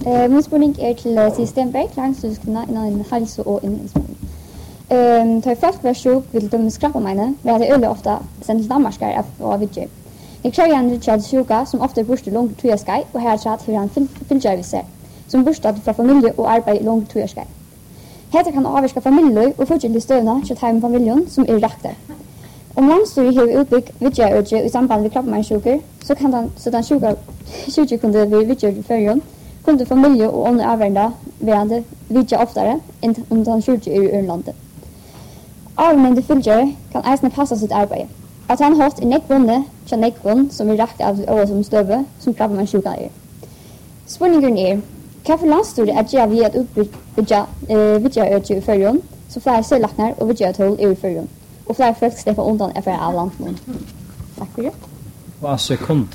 Min spurning til Stenberg, klangstudskvinna innan hälso- og innhendingsmål. Tar folk var sjuk vil de skrapa mine, ved det øyelig ofte sendt til Danmarkar og vidtje. Jeg klarer en Richard sjuka, som ofte borste langt tøyerskei, og her tratt har han fylgjerviser, som borste fra familie og arbeid langt tøyerskei. Hette kan avvirka familie og fortsatt støvna til heim familien som rakter. Om landstyret har utbyggt vidtjeøyde i samband med klappmannssjuker, så kan den sjuke kunne bli vidtjeøyde i førjon, kunde familie og andre avværende værende vidtje oftere enn om den sjuke i Ørlandet. Avmennende fylgjere kan eisne passa sitt arbeid. At han hatt nekvunne til nekvunn som rakt av året som støve, som klappmannssjuka Spurningen hva for landstyret gjør vi at utbygge vidtjeøyde i førjon, så flere sørlakner og vidtjeøyde i førjon, og flere folk slipper undan affære av landet. Takk for det. Vad sekund